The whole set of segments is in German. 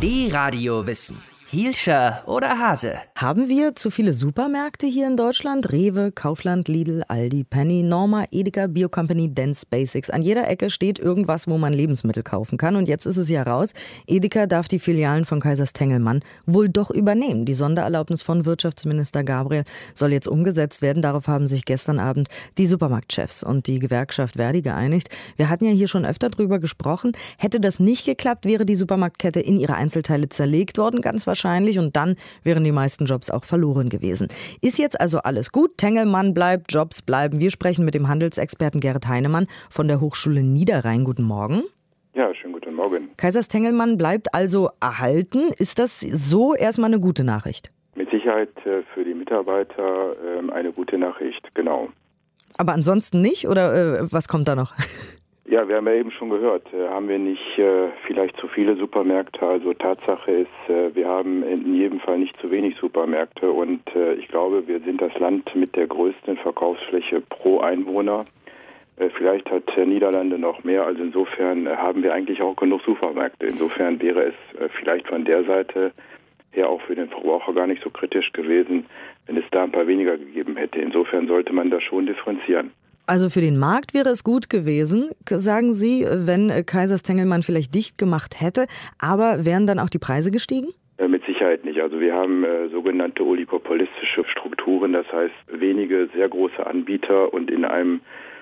D-Radio Wissen. Hielscher oder Hase? Haben wir zu viele Supermärkte hier in Deutschland? Rewe, Kaufland, Lidl, Aldi, Penny, Norma, Edeka, Biocompany, Dance Basics. An jeder Ecke steht irgendwas, wo man Lebensmittel kaufen kann. Und jetzt ist es ja raus. Edeka darf die Filialen von Kaisers Tengelmann wohl doch übernehmen. Die Sondererlaubnis von Wirtschaftsminister Gabriel soll jetzt umgesetzt werden. Darauf haben sich gestern Abend die Supermarktchefs und die Gewerkschaft Verdi geeinigt. Wir hatten ja hier schon öfter drüber gesprochen. Hätte das nicht geklappt, wäre die Supermarktkette in ihre Einzelteile zerlegt worden, ganz wahrscheinlich. Und dann wären die meisten Jobs auch verloren gewesen. Ist jetzt also alles gut? Tengelmann bleibt, Jobs bleiben. Wir sprechen mit dem Handelsexperten Gerrit Heinemann von der Hochschule Niederrhein. Guten Morgen. Ja, schönen guten Morgen. Kaisers Tengelmann bleibt also erhalten. Ist das so erstmal eine gute Nachricht? Mit Sicherheit für die Mitarbeiter eine gute Nachricht, genau. Aber ansonsten nicht? Oder was kommt da noch? Ja, wir haben ja eben schon gehört, haben wir nicht vielleicht zu viele Supermärkte. Also Tatsache ist, wir haben in jedem Fall nicht zu wenig Supermärkte. Und ich glaube, wir sind das Land mit der größten Verkaufsfläche pro Einwohner. Vielleicht hat Niederlande noch mehr. Also insofern haben wir eigentlich auch genug Supermärkte. Insofern wäre es vielleicht von der Seite her auch für den Verbraucher gar nicht so kritisch gewesen, wenn es da ein paar weniger gegeben hätte. Insofern sollte man da schon differenzieren. Also für den Markt wäre es gut gewesen, sagen Sie, wenn Kaisers Tengelmann vielleicht dicht gemacht hätte. Aber wären dann auch die Preise gestiegen? Mit Sicherheit nicht. Also wir haben sogenannte oligopolistische Strukturen, das heißt wenige sehr große Anbieter, und in einem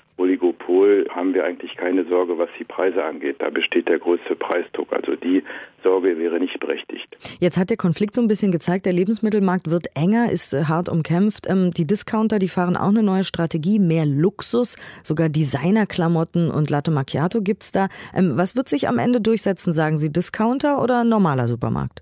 Oligopol haben wir eigentlich keine Sorge, was die Preise angeht. Da besteht der größte Preisdruck. Also die Sorge wäre nicht berechtigt. Jetzt hat der Konflikt so ein bisschen gezeigt, der Lebensmittelmarkt wird enger, ist hart umkämpft. Die Discounter, die fahren auch eine neue Strategie, mehr Luxus, sogar Designerklamotten und Latte Macchiato gibt's da. Was wird sich am Ende durchsetzen, sagen Sie, Discounter oder normaler Supermarkt?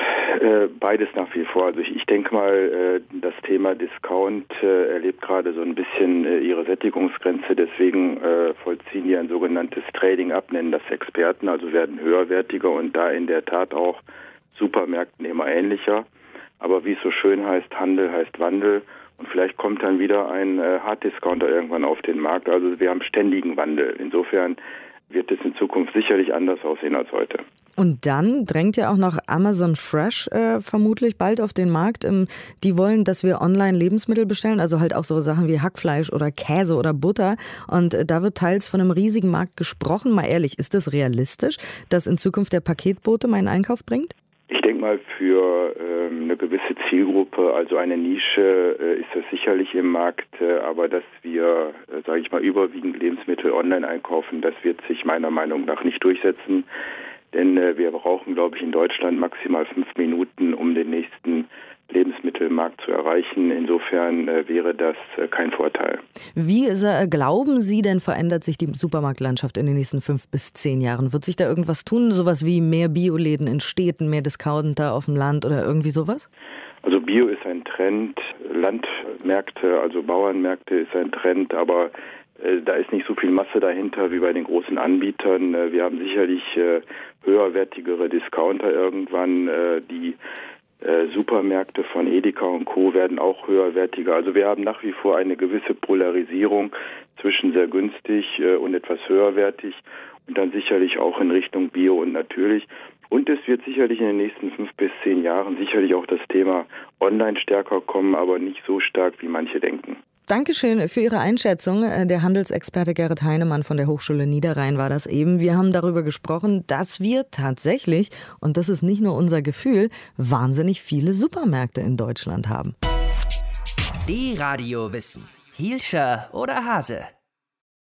Beides nach wie vor. Also ich denke mal, das Thema Discount erlebt gerade so ein bisschen ihre Sättigungsgrenze. Deswegen vollziehen die ein sogenanntes Trading up, nennen das Experten, also werden höherwertiger und da in der Tat auch Supermärkten immer ähnlicher. Aber wie es so schön heißt, Handel heißt Wandel. Und vielleicht kommt dann wieder ein Harddiscounter irgendwann auf den Markt. Also wir haben ständigen Wandel. Insofern wird es in Zukunft sicherlich anders aussehen als heute. Und dann drängt ja auch noch Amazon Fresh vermutlich bald auf den Markt. Die wollen, dass wir online Lebensmittel bestellen, also halt auch so Sachen wie Hackfleisch oder Käse oder Butter. Und da wird teils von einem riesigen Markt gesprochen. Mal ehrlich, ist das realistisch, dass in Zukunft der Paketbote meinen Einkauf bringt? Ich denke mal, für eine gewisse Zielgruppe, also eine Nische, ist das sicherlich im Markt. Aber dass wir, sage ich mal, überwiegend Lebensmittel online einkaufen, das wird sich meiner Meinung nach nicht durchsetzen. Denn wir brauchen, glaube ich, in Deutschland maximal 5 Minuten, um den nächsten Lebensmittelmarkt zu erreichen. Insofern wäre das kein Vorteil. Wie glauben Sie denn, verändert sich die Supermarktlandschaft in den nächsten 5 bis 10 Jahren? Wird sich da irgendwas tun? Sowas wie mehr Bioläden in Städten, mehr Discounter auf dem Land oder irgendwie sowas? Also Bio ist ein Trend. Landmärkte, also Bauernmärkte ist ein Trend, aber da ist nicht so viel Masse dahinter wie bei den großen Anbietern. Wir haben sicherlich höherwertigere Discounter irgendwann. Die Supermärkte von Edeka und Co. werden auch höherwertiger. Also wir haben nach wie vor eine gewisse Polarisierung zwischen sehr günstig und etwas höherwertig und dann sicherlich auch in Richtung Bio und natürlich. Und es wird sicherlich in den nächsten 5 bis 10 Jahren sicherlich auch das Thema Online stärker kommen, aber nicht so stark, wie manche denken. Dankeschön für Ihre Einschätzung. Der Handelsexperte Gerrit Heinemann von der Hochschule Niederrhein war das eben. Wir haben darüber gesprochen, dass wir tatsächlich, und das ist nicht nur unser Gefühl, wahnsinnig viele Supermärkte in Deutschland haben. D-Radio Wissen. Hielscher oder Hase?